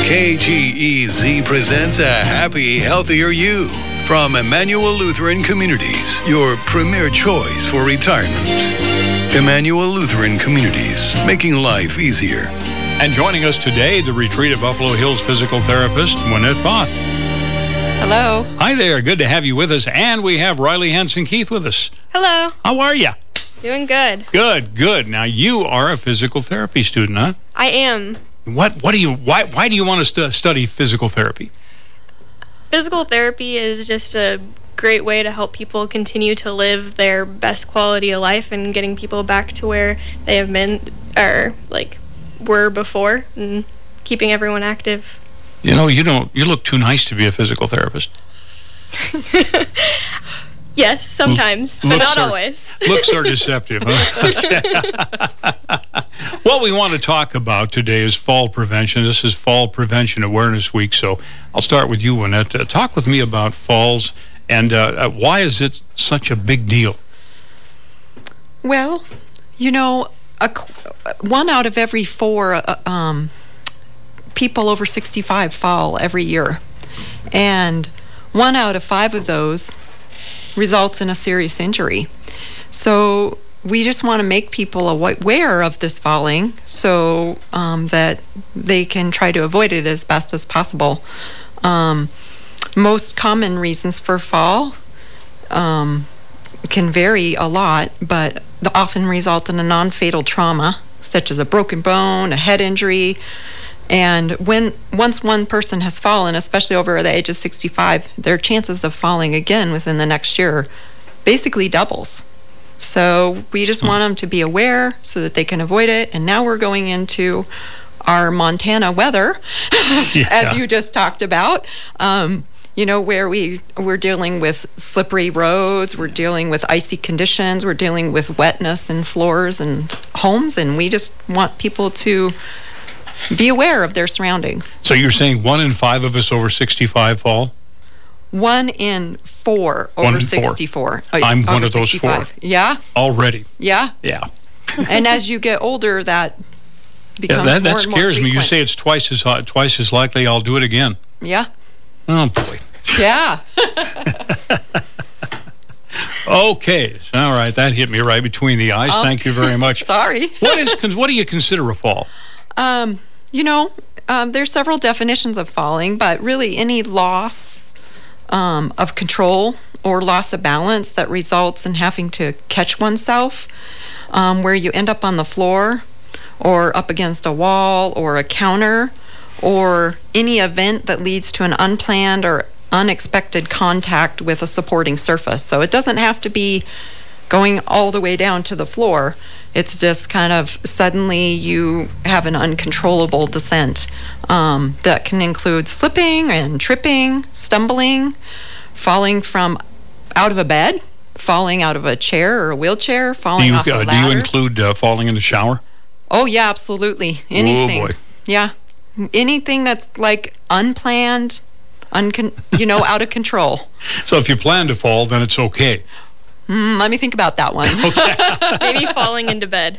KGEZ presents A Happy, Healthier You from Emmanuel Lutheran Communities, your premier choice for retirement. Emmanuel Lutheran Communities, making life easier. And joining us today, the Retreat at Buffalo Hills physical therapist, Wynette Foth. Hello. Hi there. Good to have you with us. And we have Riley Hanson-Keith with us. Hello. How are you? Doing good. Good. Now, you are a physical therapy student, huh? I am. Why do you want to study physical therapy? Physical therapy is just a great way to help people continue to live their best quality of life and getting people back to where they have been or were before and keeping everyone active. You know, you look too nice to be a physical therapist. Yes, sometimes, but not always. Looks are deceptive, huh? What we want to talk about today is fall prevention. This is Fall Prevention Awareness Week, so I'll start with you, Wynette. Talk with me about falls and why is it such a big deal? Well, you know, 1 out of every 4 people over 65 fall every year. And 1 out of 5 of those results in a serious injury. So we just want to make people aware of this falling so that they can try to avoid it as best as possible. Most common reasons for fall can vary a lot, but they often result in a non-fatal trauma, such as a broken bone, a head injury. And once one person has fallen, especially over the age of 65, their chances of falling again within the next year basically doubles. So we just want them to be aware so that they can avoid it. And now we're going into our Montana weather, as you just talked about, you know, where we're dealing with slippery roads, we're dealing with icy conditions, we're dealing with wetness in floors and homes, and we just want people to be aware of their surroundings. So you're saying 1 in 5 of us over 65 fall? 1 in 4 over 64. I'm one of those 4. Yeah? Already. Yeah? Yeah. And as you get older, that becomes more and more that scares me. frequent. You say it's twice as likely I'll do it again. Yeah. Oh, boy. Yeah. Okay. All right. That hit me right between the eyes. Thank you very much. Sorry. What do you consider a fall? You know, there's several definitions of falling, but really any loss of control or loss of balance that results in having to catch oneself, where you end up on the floor or up against a wall or a counter, or any event that leads to an unplanned or unexpected contact with a supporting surface. So it doesn't have to be going all the way down to the floor. It's just kind of suddenly you have an uncontrollable descent that can include slipping and tripping, stumbling, falling from out of a bed, falling out of a chair or a wheelchair, falling off a ladder. Do you include falling in the shower? Oh, yeah, absolutely. Anything. Oh, boy. Yeah. Anything that's like unplanned, out of control. So if you plan to fall, then it's okay. Let me think about that one. Okay. Maybe falling into bed.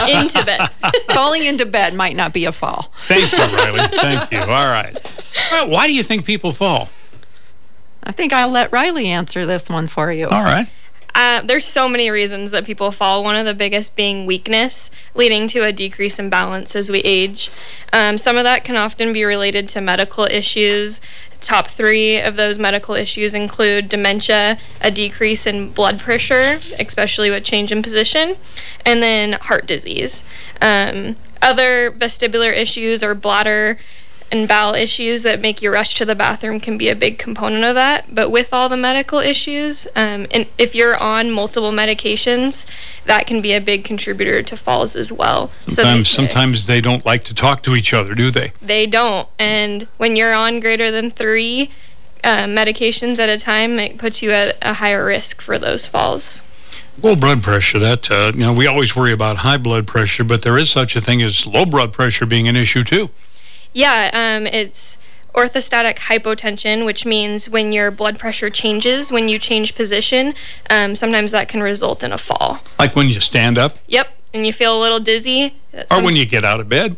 Falling into bed might not be a fall. Thank you, Riley. Thank you. All right. Why do you think people fall? I think I'll let Riley answer this one for you. All right. There's so many reasons that people fall, one of the biggest being weakness, leading to a decrease in balance as we age. Some of that can often be related to medical issues. Top 3 of those medical issues include dementia, a decrease in blood pressure, especially with change in position, and then heart disease. Other vestibular issues or bladder and bowel issues that make you rush to the bathroom can be a big component of that. But with all the medical issues, and if you're on multiple medications, that can be a big contributor to falls as well. Sometimes they don't like to talk to each other, do they? They don't. And when you're on greater than 3 medications at a time, it puts you at a higher risk for those falls. Low blood pressure, we always worry about high blood pressure, but there is such a thing as low blood pressure being an issue too. Yeah, it's orthostatic hypotension, which means when your blood pressure changes, when you change position, sometimes that can result in a fall. Like when you stand up? Yep, and you feel a little dizzy. Or when you get out of bed?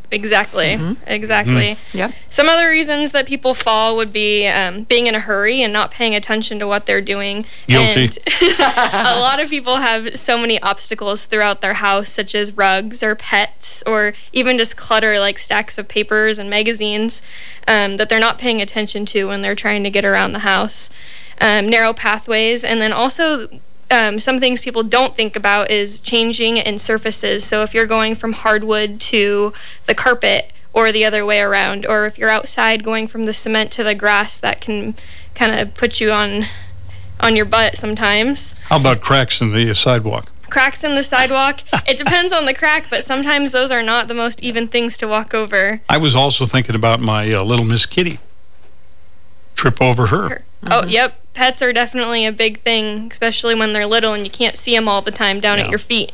Exactly. Exactly. Yep. Some other reasons that people fall would be being in a hurry and not paying attention to what they're doing. Guilty. And a lot of people have so many obstacles throughout their house, such as rugs or pets or even just clutter like stacks of papers and magazines that they're not paying attention to when they're trying to get around the house. Narrow pathways, and then also some things people don't think about is changing in surfaces. So if you're going from hardwood to the carpet or the other way around, or if you're outside going from the cement to the grass, that can kind of put you on your butt sometimes. How about cracks in the sidewalk? Cracks in the sidewalk, it depends on the crack, but sometimes those are not the most even things to walk over. I was also thinking about my little Miss Kitty. Trip over her. Oh, yep. Pets are definitely a big thing, especially when they're little and you can't see them all the time down at your feet.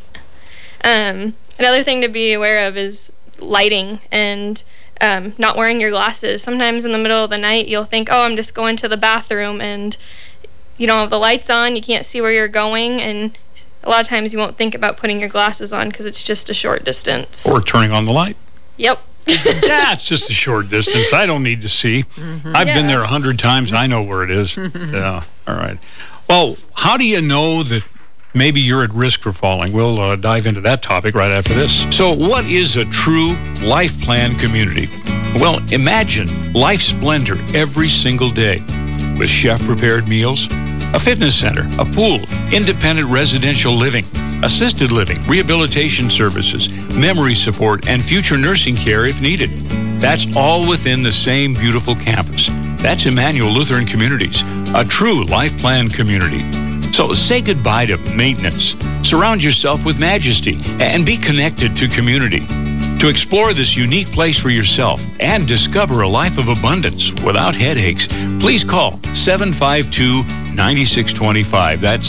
Another thing to be aware of is lighting and not wearing your glasses. Sometimes in the middle of the night, you'll think, oh, I'm just going to the bathroom, and you don't have the lights on, you can't see where you're going, and a lot of times you won't think about putting your glasses on because it's just a short distance. Or turning on the light. Yep. Yeah, it's just a short distance. I don't need to see. I've been there 100 times. I know where it is. Yeah, all right. Well, how do you know that maybe you're at risk for falling? We'll dive into that topic right after this. So what is a true life plan community? Well, imagine life splendor every single day with chef-prepared meals, a fitness center, a pool, independent residential living, assisted living, rehabilitation services, memory support, and future nursing care if needed. That's all within the same beautiful campus. That's Emmanuel Lutheran Communities, a true life plan community. So say goodbye to maintenance. Surround yourself with majesty and be connected to community. To explore this unique place for yourself and discover a life of abundance without headaches, please call 752-9625. That's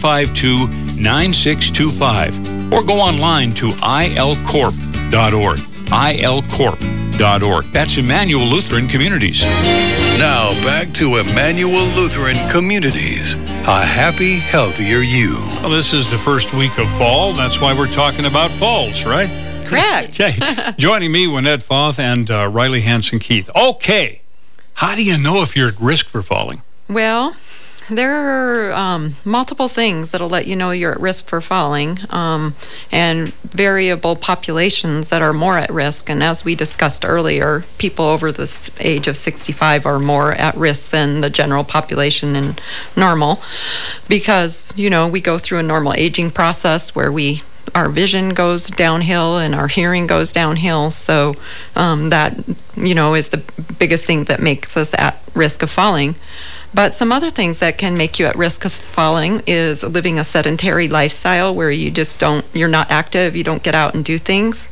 752-9625. Or go online to ilcorp.org. ilcorp.org. That's Emmanuel Lutheran Communities. Now back to Emmanuel Lutheran Communities. A happy, healthier you. Well, this is the first week of fall. That's why we're talking about falls, right? Correct. Okay. Joining me, Wynette Foth and Riley Hanson-Keith. Okay. How do you know if you're at risk for falling? Well, there are multiple things that'll let you know you're at risk for falling, and variable populations that are more at risk. And as we discussed earlier, people over the age of 65 are more at risk than the general population in normal, because, you know, we go through a normal aging process where our vision goes downhill and our hearing goes downhill. So that, you know, is the biggest thing that makes us at risk of falling. But some other things that can make you at risk of falling is living a sedentary lifestyle where you're not active, you don't get out and do things.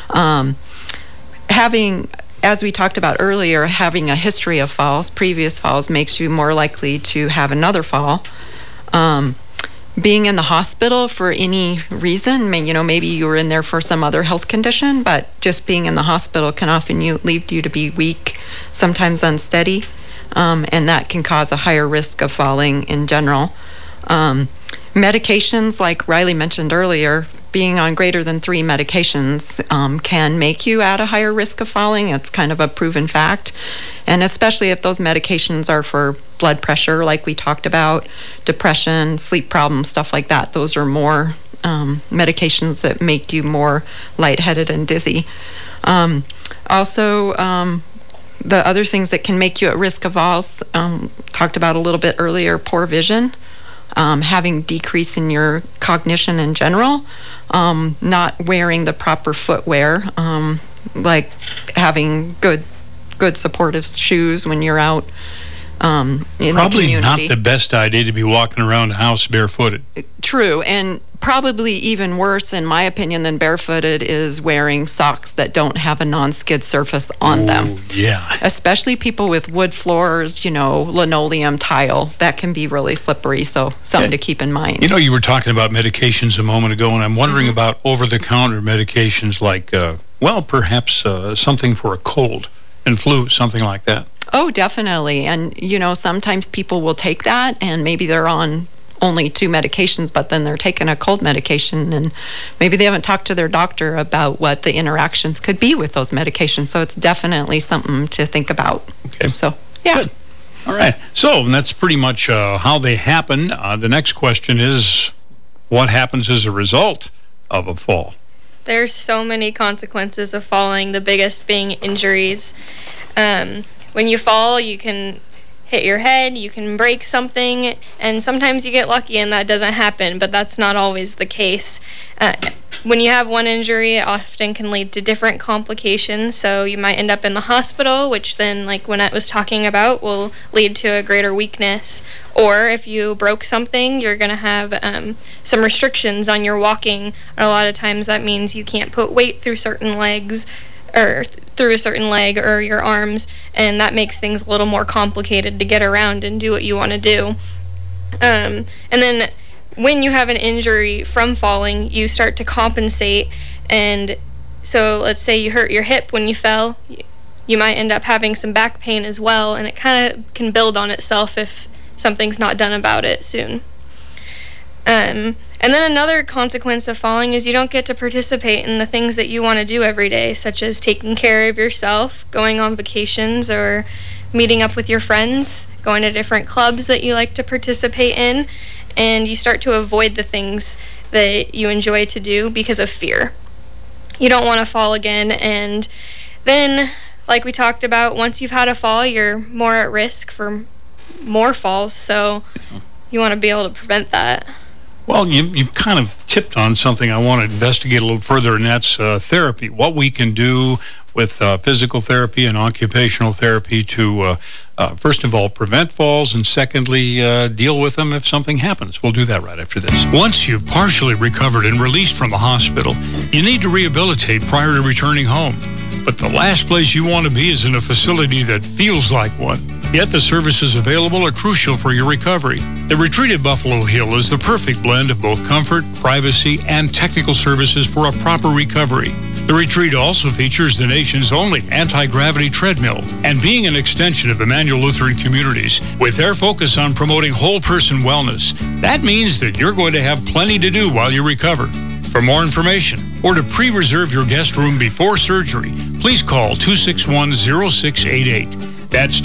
Having, as we talked about earlier, having a history of previous falls, makes you more likely to have another fall. Being in the hospital for any reason, maybe you were in there for some other health condition, but just being in the hospital can often lead you to be weak, sometimes unsteady, and that can cause a higher risk of falling in general. Medications, like Riley mentioned earlier, being on greater than 3 medications can make you at a higher risk of falling. It's kind of a proven fact. And especially if those medications are for blood pressure, like we talked about, depression, sleep problems, stuff like that. Those are more medications that make you more lightheaded and dizzy. Also, the other things that can make you at risk of falls, talked about a little bit earlier, poor vision. Having decrease in your cognition in general, not wearing the proper footwear, like having good supportive shoes when you're out in the community. Probably not the best idea to be walking around the house barefooted. True, and probably even worse, in my opinion, than barefooted is wearing socks that don't have a non-skid surface on them. Yeah. Especially people with wood floors, linoleum tile. That can be really slippery, so something to keep in mind. You were talking about medications a moment ago, and I'm wondering about over-the-counter medications like, perhaps something for a cold and flu, something like that. Oh, definitely. And, sometimes people will take that, and maybe they're on only 2 medications, but then they're taking a cold medication, and maybe they haven't talked to their doctor about what the interactions could be with those medications. So it's definitely something to think about. Okay. So, yeah. Good. All right. So that's pretty much how they happen. The next question is, what happens as a result of a fall? There's so many consequences of falling, the biggest being injuries. When you fall, you can hit your head, you can break something, and sometimes you get lucky and that doesn't happen, but that's not always the case. When you have one injury, it often can lead to different complications, so you might end up in the hospital, which then, like Wynette was talking about, will lead to a greater weakness. Or if you broke something, you're going to have some restrictions on your walking. A lot of times that means you can't put weight through certain legs, or through a certain leg or your arms, and that makes things a little more complicated to get around and do what you want to do. And then when you have an injury from falling, you start to compensate, and so let's say you hurt your hip when you fell, you might end up having some back pain as well, and it kind of can build on itself if something's not done about it soon. And then another consequence of falling is you don't get to participate in the things that you want to do every day, such as taking care of yourself, going on vacations, or meeting up with your friends, going to different clubs that you like to participate in, and you start to avoid the things that you enjoy to do because of fear. You don't want to fall again, and then, like we talked about, once you've had a fall, you're more at risk for more falls, so you want to be able to prevent that. Well, you kind of tipped on something I want to investigate a little further, and that's therapy. What we can do with physical therapy and occupational therapy to, first of all, prevent falls, and secondly, deal with them if something happens. We'll do that right after this. Once you've partially recovered and released from the hospital, you need to rehabilitate prior to returning home. But the last place you want to be is in a facility that feels like one. Yet the services available are crucial for your recovery. The Retreat at Buffalo Hill is the perfect blend of both comfort, privacy, and technical services for a proper recovery. The retreat also features the nation's only anti-gravity treadmill, and being an extension of Emmanuel Lutheran Communities, with their focus on promoting whole-person wellness, that means that you're going to have plenty to do while you recover. For more information or to pre-reserve your guest room before surgery, please call 261-0688. That's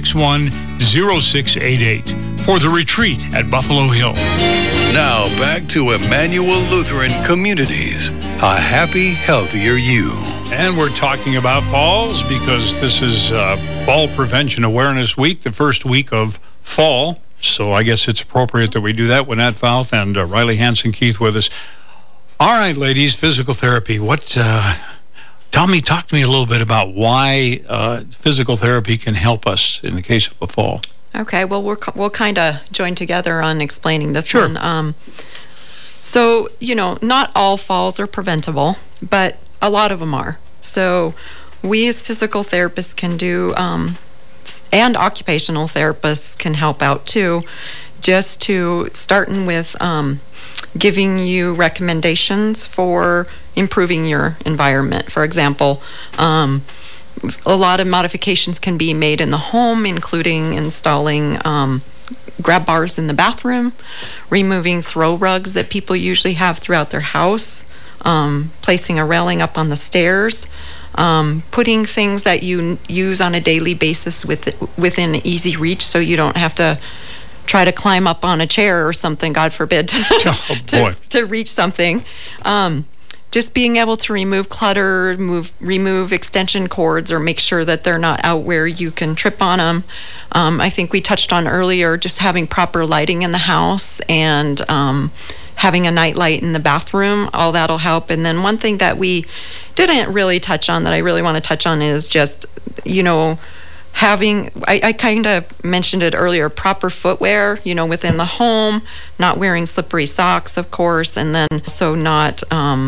261-0688 for the Retreat at Buffalo Hill. Now back to Emmanuel Lutheran Communities, a happy, healthier you. And we're talking about falls because this is Fall Prevention Awareness Week, the first week of fall. So I guess it's appropriate that we do that. Wynette Fouth and Riley Hanson-Keith with us. All right, ladies, physical therapy. Talk to me a little bit about why physical therapy can help us in the case of a fall. Okay, well, we'll kind of join together on explaining this Sure. one. So, not all falls are preventable, but a lot of them are. So we as physical therapists can do, and occupational therapists can help out too, just to starting with giving you recommendations for improving your environment. For example, a lot of modifications can be made in the home, including installing grab bars in the bathroom, removing throw rugs that people usually have throughout their house, placing a railing up on the stairs, putting things that you use on a daily basis within easy reach so you don't have to try to climb up on a chair or something, God forbid, to reach something. Just being able to remove clutter, remove extension cords, or make sure that they're not out where you can trip on them. I think we touched on earlier just having proper lighting in the house and having a night light in the bathroom. All that'll help. And then one thing that we didn't really touch on that I really want to touch on is just, having, I kind of mentioned it earlier, proper footwear, within the home, not wearing slippery socks, of course, and then also not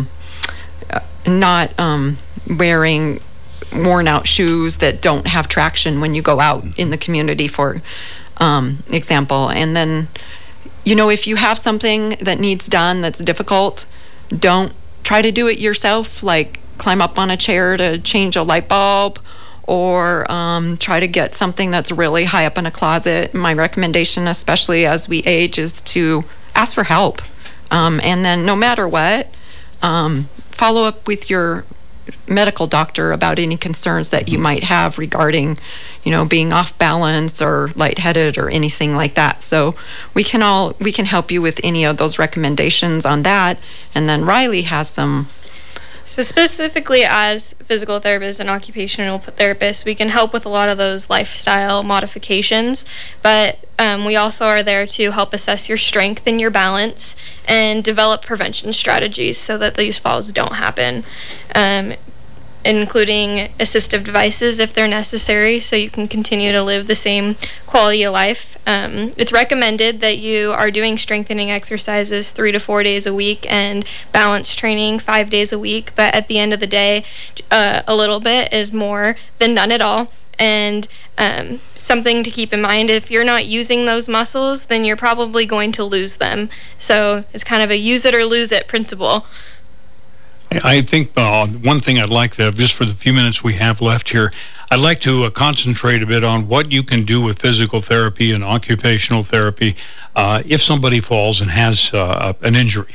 wearing worn out shoes that don't have traction when you go out in the community, for example. And then, if you have something that needs done that's difficult, don't try to do it yourself, like climb up on a chair to change a light bulb, or try to get something that's really high up in a closet. My recommendation, especially as we age, is to ask for help. And then no matter what, follow up with your medical doctor about any concerns that you might have regarding, being off balance or lightheaded or anything like that. So we can help you with any of those recommendations on that. And then Riley has some. So specifically as physical therapists and occupational therapists, we can help with a lot of those lifestyle modifications, but we also are there to help assess your strength and your balance and develop prevention strategies so that these falls don't happen, including assistive devices if they're necessary so you can continue to live the same quality of life. It's recommended that you are doing strengthening exercises 3 to 4 days a week and balance training 5 days a week, but at the end of the day, a little bit is more than none at all. And something to keep in mind, if you're not using those muscles, then you're probably going to lose them. So it's kind of a use it or lose it principle. I think one thing I'd like to, just for the few minutes we have left here, I'd like to concentrate a bit on what you can do with physical therapy and occupational therapy if somebody falls and has an injury.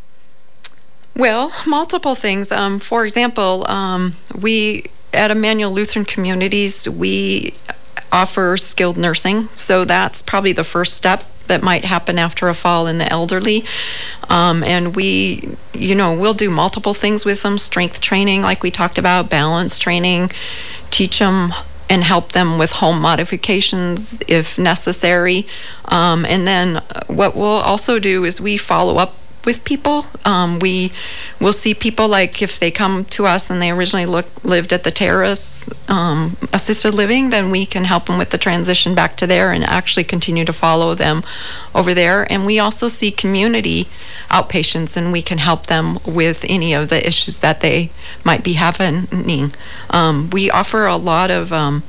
Well, multiple things. For example, we at Emmanuel Lutheran Communities, we offer skilled nursing. So that's probably the first step that might happen after a fall in the elderly. And we, we'll do multiple things with them, strength training, like we talked about, balance training, teach them and help them with home modifications if necessary. And then what we'll also do is we follow up with people. We will see people, like if they come to us and they originally lived at the terrace assisted living, then we can help them with the transition back to there and actually continue to follow them over there. And we also see community outpatients, and we can help them with any of the issues that they might be having. We offer a lot of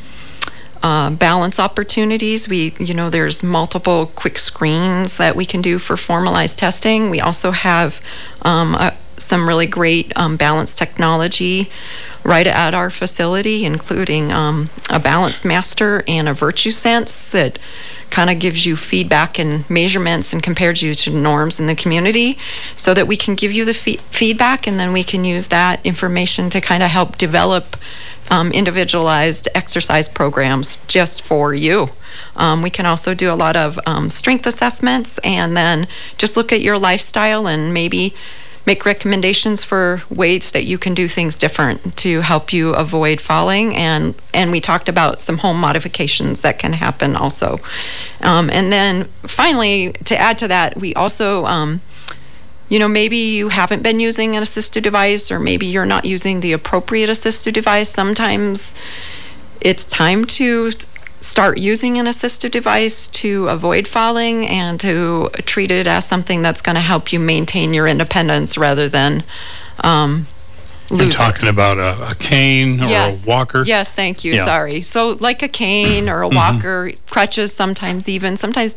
balance opportunities. There's multiple quick screens that we can do for formalized testing. We also have some really great balance technology right at our facility, including a Balance Master and a Virtue Sense that kind of gives you feedback and measurements and compares you to norms in the community, so that we can give you the feedback, and then we can use that information to kind of help develop individualized exercise programs just for you. We can also do a lot of strength assessments, and then just look at your lifestyle and maybe make recommendations for ways that you can do things different to help you avoid falling. And we talked about some home modifications that can happen also. And then finally, to add to that, we also maybe you haven't been using an assistive device, or maybe you're not using the appropriate assistive device. Sometimes it's time to start using an assistive device to avoid falling and to treat it as something that's going to help you maintain your independence rather than lose. You're talking about a cane or a walker? Yes, thank you. Yeah. Sorry. So like a cane or a walker, crutches sometimes even. Sometimes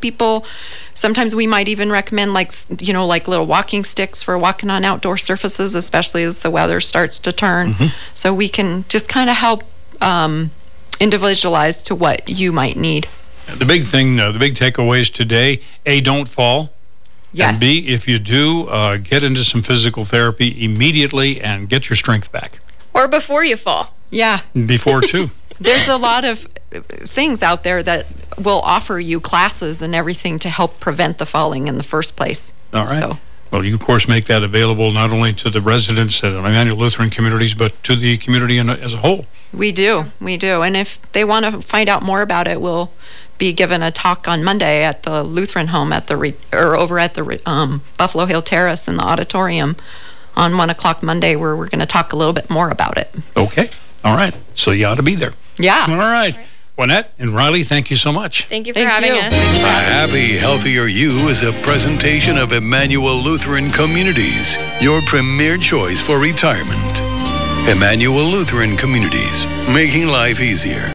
we might even recommend like little walking sticks for walking on outdoor surfaces, especially as the weather starts to turn. So we can just kind of help individualize to what you might need. The big thing, the big takeaways today, A, don't fall. Yes. And B, if you do, get into some physical therapy immediately and get your strength back. Or before you fall. Yeah. Before, too. There's a lot of things out there that will offer you classes and everything to help prevent the falling in the first place. All right. Well, you, of course, make that available not only to the residents at Emmanuel Lutheran Communities, but to the community as a whole. We do. And if they want to find out more about it, we'll be given a talk on Monday at the Lutheran home over at the Buffalo Hill Terrace in the auditorium on 1 o'clock Monday, where we're going to talk a little bit more about it. Okay. All right. So you ought to be there. Yeah. All right. Juanette and Riley, thank you so much. Thank you for having us. A Happy, Healthier You is a presentation of Emmanuel Lutheran Communities, your premier choice for retirement. Emmanuel Lutheran Communities, making life easier.